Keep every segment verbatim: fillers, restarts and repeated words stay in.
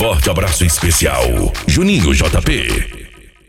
forte abraço especial, Juninho J P.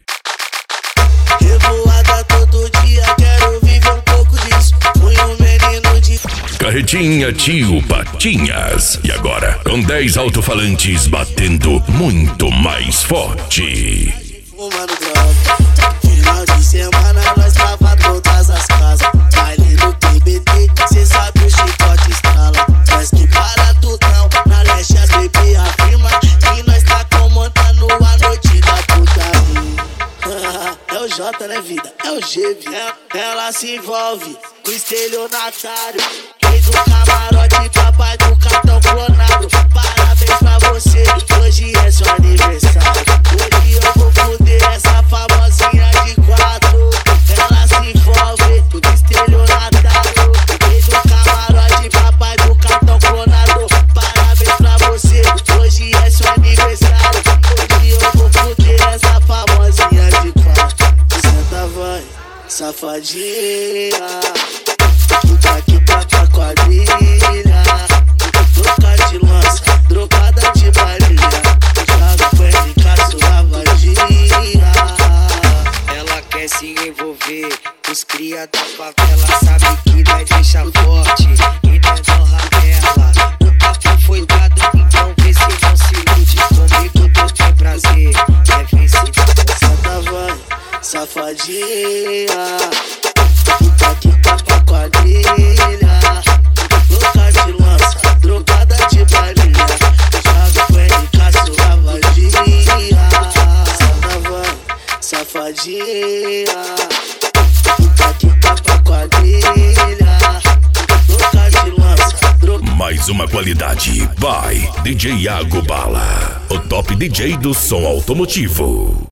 Revoada todo dia, quero viver um pouco disso. Fui um menino de Carretinha Tio Patinhas. E agora, com dez alto-falantes batendo muito mais forte. fumando droga. Final de semana nós tava todas as casas. Baile no T B T, cê sabe o chicote estrala. Nós que para tudão, na leste as baby afirma que nós tá comandando a noite da putaria. É o J, né, vida? É o G, vida. Ela se envolve com estelionatário. Rei do camarote, papai do cartão clonado. Parabéns pra você, hoje é seu aniversário. Hoje eu vou foder essa famosinha de quatro. Ela se envolve com estelionatário. Rei do camarote, papai do cartão clonado. Parabéns pra você, hoje é seu aniversário. Hoje eu vou foder essa famosinha de quatro. Senta vai, safadinha. Fica aqui pra tua quadrilha. Troca de lança, drogada de balinha. Joga perna em caço lavadinha. Ela quer se envolver com os cria da favela. Sabe que nós deixa forte e nós honra dela. O papo foi dado, então vê se não se ilude. Comigo tu tem prazer, é ver se Santa vai, safadinha. Fica aqui pra tua quadrilha. Louca de lança, drogada de balinha. Joga perna em caço lavadinha. Santa vai, safadinha. Fica aqui pra tua quadrilha. Louca de lança, drogada. Mais uma qualidade by D J Iago Bala, o top D J do som automotivo.